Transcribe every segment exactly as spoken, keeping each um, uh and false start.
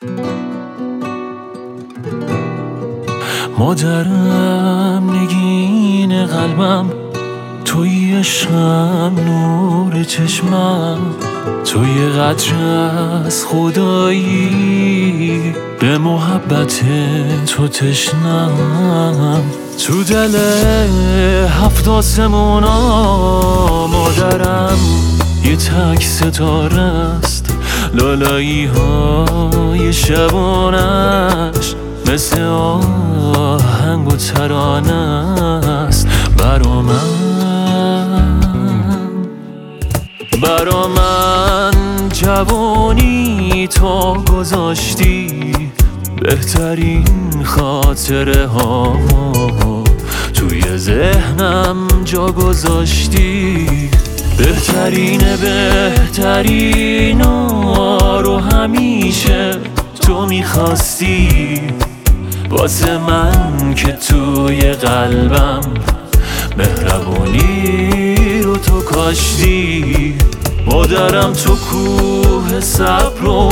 مادرم نگین قلبم، توی عشقم نور چشمم، توی قدر از خدایی، به محبت تو تشنم. تو دل هفت آسمونا مادرم یه تک ستاره است، لالایی های شبانش مثل آهنگ و ترانه است. برا من برا من جوانی تو گذاشتی، بهترین خاطره ها توی ذهنم جا گذاشتی. بهترین بهترین ها رو همیشه تو میخواستی، واسه من که توی قلبم مهربونی رو تو کاشتی. مادرم تو کوه صبر و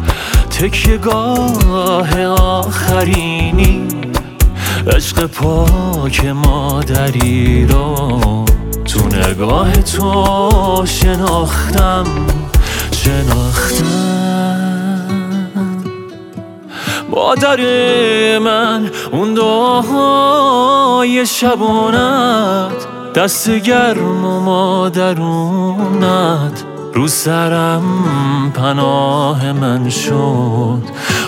تکیه‌گاه آخرینی، عشق پاک مادری رو تو نگاه تو شناختم شناختم. مادر من اون دعاهای شبانت، دست گرم و مادرونت رو سرم پناه من شد،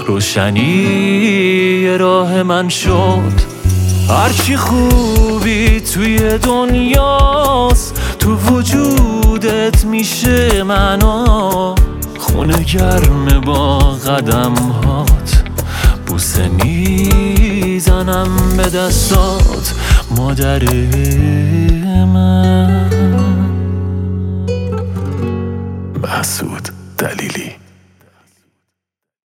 روشنی راه من شد. هرچی خوبی توی دنیاست تو وجودت میشه معنا، خونه گرم با قدم هات، بوسه میزنم به دستات مادر من. محسود دلیلی.